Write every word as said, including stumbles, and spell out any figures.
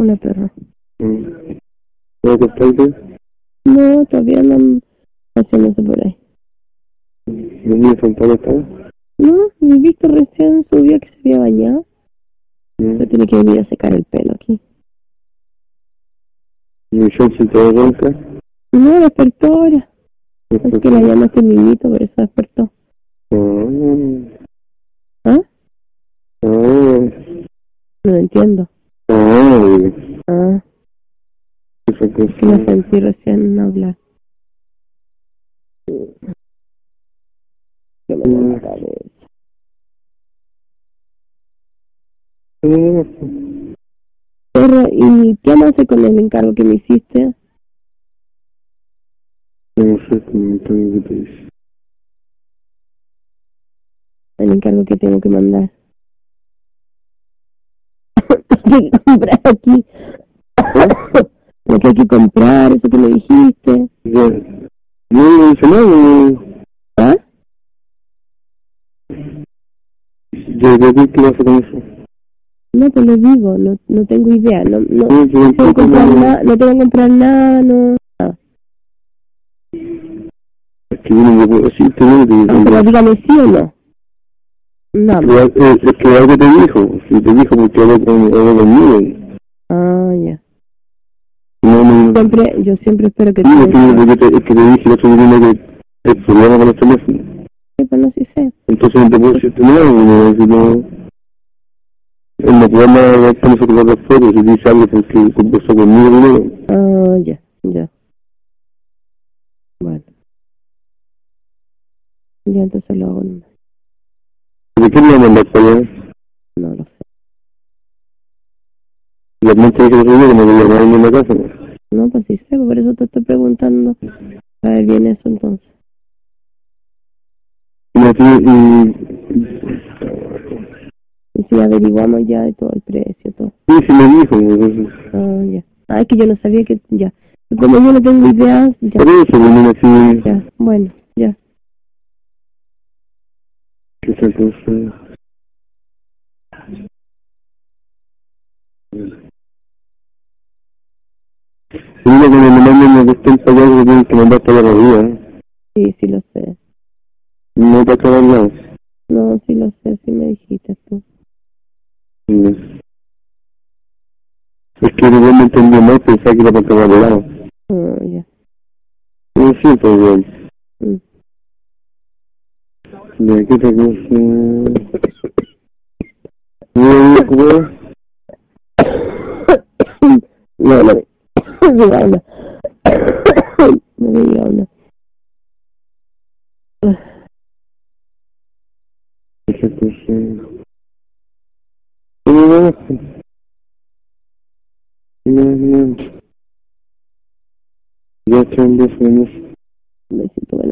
Una perra. Mm. ¿No te estáis bien? No, todavía no haciéndose por ahí. ¿No me Santana estaba? No, mi Víctor recién subió que se había bañado. Mm. Se tiene que venir a secar el pelo aquí. ¿Y yo se te ronca? No, despertó ahora. Es que la llamaste niñito, por eso despertó. Oh. ¿Ah? Oh. No entiendo. Oh. Ah, Esa cosa. es que la sentí recién hablar. Que me duele la cabeza. Mm. Perro, ¿y qué más hace con el encargo que me hiciste? No sé cómo tengo que te dice. El encargo que tengo que mandar. ¿Qué comprar aquí? Lo que hay que comprar, eso que me dijiste. Ya. No, no dice nada. ¿Ah? Yo creo que ¿qué pasa con eso? No te lo digo, no, no tengo idea, no, no, Sí, sí, no tengo que comprar no. nada, no tengo que comprar nada, no. Ah, Es que yo no me puedo decir que no, que ah, pero dígame sí o no. No. es que es que algo te dijo, si te dijo porque habló con, habló conmigo. Ah, ya. No, no, Siempre, yo siempre espero que sí, es tú... que, es que te, es que te dije el otro día que el problema con los teléfonos. Sí, pues no sí sé. Entonces no te puedo decirte nada, no, si no, él no puede hablar con nosotros las fotos, si dice algo porque conversó conmigo primero. Ah, ya, ya. Bueno. Ya entonces lo hago nomás. ¿De qué me va a mandar para allá? No lo sé. Y la mente que otro día que me voy a llamar en la casa, ¿no? No, pues sí sé, por eso te estoy preguntando. A ver bien eso entonces. Y me tiene, y... Y si averiguamos ya de todo el precio, todo. Sí, sí me dijo, entonces... Ah, ya. Ah, es que yo no sabía que... Ya. Y como yo no tengo idea, ya. Por eso, bueno, así... Ya, bueno, ya. ¿Qué esa cosa? Sí, lo que me mandan una cuestión para allá que tienen que mandar para la vida, ¿eh? Sí, sí lo sé. No para acabar nada. No, sí lo sé, sí me dijiste tú. Sí. Es que no me entendió mal, pensaba que era para acabar lado. Ah, ya. No, sí, pues bien. Mm. ¿De qué otra cosa? ¿No, no, No, no, no diga una. No me diga una. esa cosa? No, no, no. Ya están dos años. Un besito.